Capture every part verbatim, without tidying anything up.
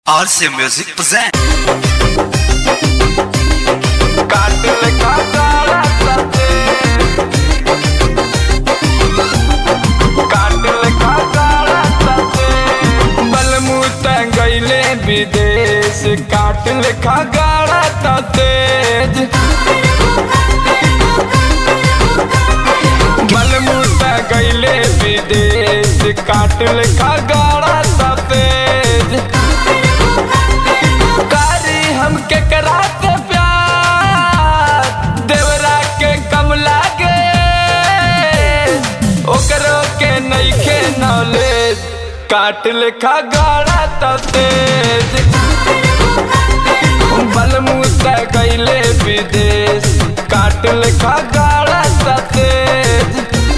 R C Music present. विदेश काट लेखा गाड़ा ता तेज बलमुटा गईले विदेश काट लेखा गाड़ा ता तेज कारी हमके कराते प्यार देवरा के कम लागे ओकरो के नइखे नॉलेज काट लेखा गाड़ा ता तेज बलमुता गईले विदेश काट लेखा गाड़ा ता तेज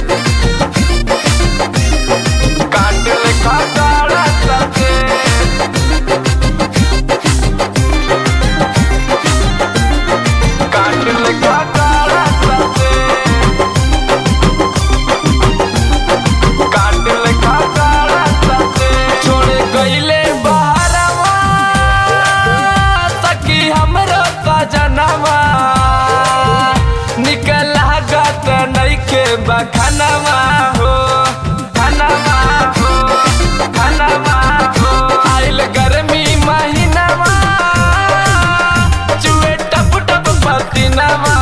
काट लेखा गाड़ा ता तेज काट लेखा गाड़ा ता तेज काट लेखा गाड़ा ता तेज छोड़ गईले जनवा निकला गत नइखे बखनवा हो खनवा हो खनवा हो आइल गर्मी महीनवा चुए टप टप पसीनवा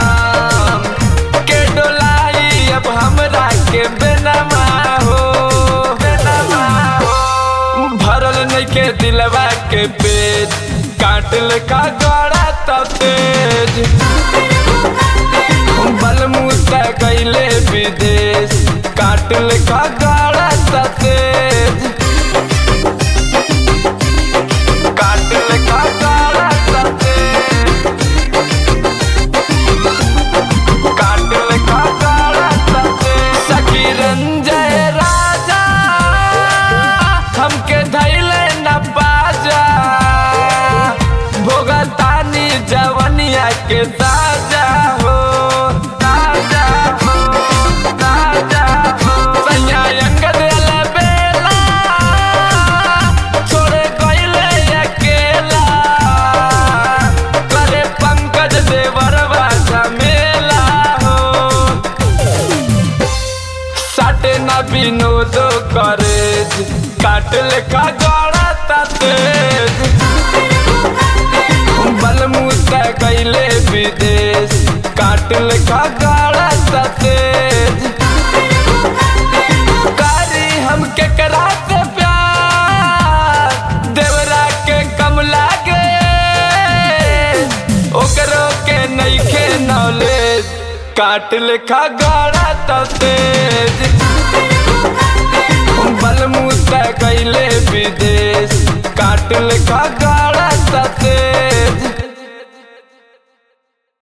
के डोलाई अब हमरा के बेनवा हो बेनवा हो भरल नइखे दिलवा के पेट काट लेखा गाड़ा ता तेज बलमुता गईले विदेश काट लेखा गाड़ा ता तेज काट लेखा गाड़ा ता तेज काट लेखा गाड़ा ता तेज सखी रंजय राजा हमके धैले न बाजा भोगतानी जवनिया के ताजा हो ताजा हो ताजा हो सैया अंगद अलबेला छोड़े गईले अकेला करे पंकज देवरवा झमेला हो साटे न विनोद करे काट लेखा गाड़ा ता तेज बलमुता गईले विदेश काट लेखा गाड़ा ता तेज कारी हमके कराते प्यार देवरा के कम लागे ओकरो के नइखे नॉलेज काट लेखा गाड़ा ता तेज।